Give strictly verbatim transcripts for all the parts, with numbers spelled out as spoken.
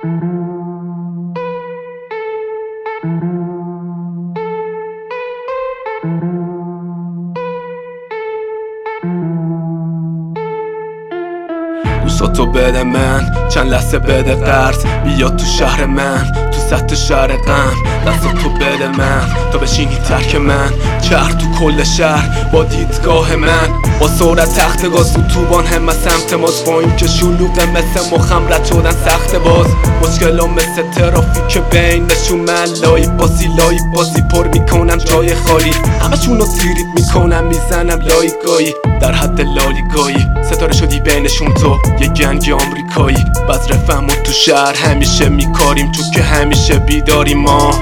گوشاتو بده من، چند لحظه بده قرض، بیا تو شهر من، تو سطح شهر غم. دستاتو بده من تا بشینی ترک من، چهر تو کل شهر با دیدگاه من. با سرعت تخت گاز اتوبان همه سمت ماست، با این که شلوغه مثل مخم رد شدن سخت باز. مشکلام مثل ترافیک بینشون، من لایی بازی لایی بازی پر میکنم جای خالی، همشونو تیریت میکنم میزنم لایگایی، در حد لالیگایی. ستاره شدی بینشون تو یه گنگ آمریکایی، بس رفهم و تو شهر همیشه میکاریم، چون که همیشه بیداریم ما.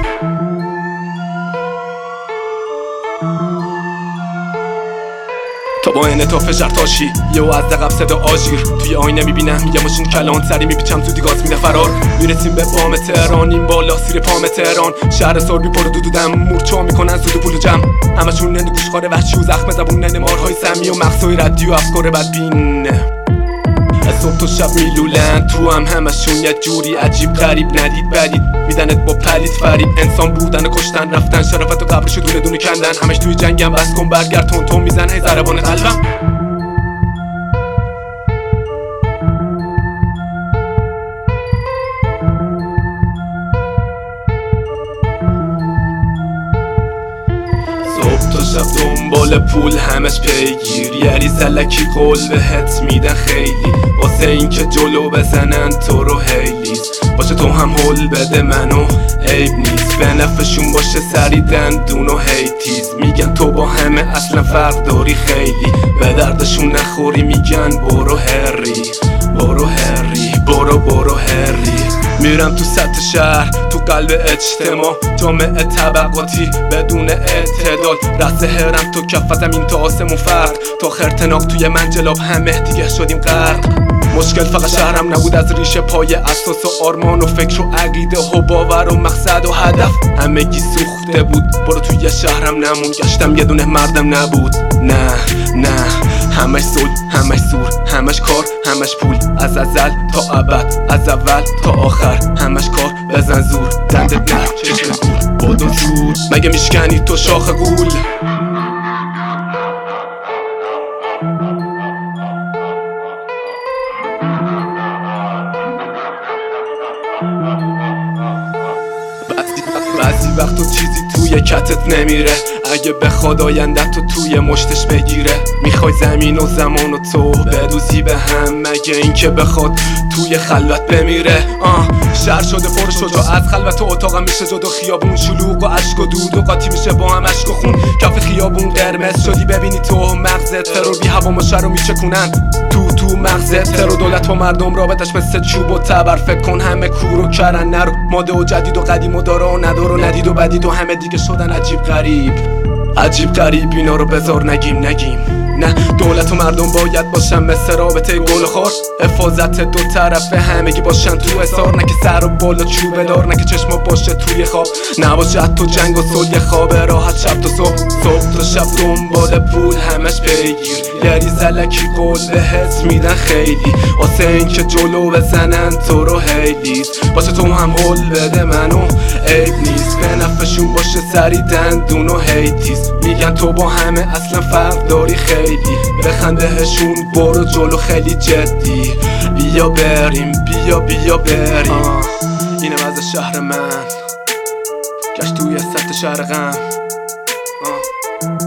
تا با اینه تا فشر تاشی یه و از دقب صدا آژیر، توی آینه میبینم یه ماشین کلان سری میپیچم زودی گاز میده فرار. میرسیم به بام تهران، این بالا سیر پام تهران، شهر سربی پر دودودم مورچا میکنن زود و پول جمع. همشون ننه گوشخاره وحشی و زخم زبون، ننه مارهای سمی و مغزهای ردی و افکار بدبین. صبح تا شب میلولن تو هم همشون یه جوری عجیب غریب، ندید بدید میدنت با پلید فریب. انسان بودن و کشتن رفتن، شرافت و قبرشو دونه دونه کندن. همش توی جنگم بس کن برگرد تون تون میزن هی ضربان قلبم. شب دنبال پول همش پیگیر، یری زلکی قول بهت میدن خیلی، واسه این که جلو بزنن تو رو هیلیز. باشه تو هم هول بده منو عیب نیست، به نفعشون باشه سری دندون و هیتیز. میگن تو با همه اصلا فرق داری خیلی، به دردشون نخوری میگن برو هری برو هری برو برو هری. میرم تو سطح شهر تو قلب اجتماع، جامعه طبقاتی بدون اعتدال، رأس هرم تو کف زمین تا آسمون فرق، تا خرتناق توی منجلاب همه دیگه شدیم غرق. مشکل فقط شهرم نبود، از ریشه پای اساس و آرمان و فکر و عقیده و باور و مقصد و هدف همگی سوخته بود. برو توی شهرم نمون، گشتم یه دونه مردم نبود. نه نه همش صلح همش زور همش کار همش پول، از ازل تا ابد از اول تا آخر همش کار بزن زور، دندت نه چشم گول بادو زور. مگه میشکنی تو شاخ گول؟ بعضی وقت تو چیزی توی کتت نمیره، اگه بخواد آیندت تو توی مشتش بگیره. میخوای زمین و زمان و تو بدوزی به هم، مگه این که بخواد توی خلوت بمیره. آه شهر شده پر شجاع، از خلوت و اتاقم میشه جدا، خیابون شلوغ و عشق و دود و قاطی میشه با هم عشق و خون. کف خیابون قرمز شدی ببینی تو مغزت، ترور بی هوا ما شهر رو میچکونن تو تو مغزت. ترور دولت و مردم رابطش مثل چوب و تبر، فکر کن همه کور و کرن نرو ماده و جدید و قدیم و داره و نداره و ندید و بدید و همه دیگه شدن عجیب غریب عجیب غریب. اینا رو بذار نگیم نگیم نه، دولت و مردم باید باشن مثل رابطه گل خور، حفاظت دو طرفه همگی باشن تو اثار، نه که سر و بالا چوبه دار، نه که چشما باشه توی خواب، نباشه تو جنگ و صلح خواب راحت شب تا صبح. صبح تا شب دنبال پول همش پیگیر، یری زلکی قول بهت میدن خیلی، واسه این که جلو بزنن تو رو هیلیز. باشه تو هم هول بده منو عیب نیست، به نفعشون باشه سری دندون و هیتیز. میگن تو با همه اصلا فرق داری خیلی، بخندهشون برو جلو خیلی جدی. بیا بریم بیا بیا بریم. آه. اینم از شهر من، گشت توی سطح شهر غم. آه.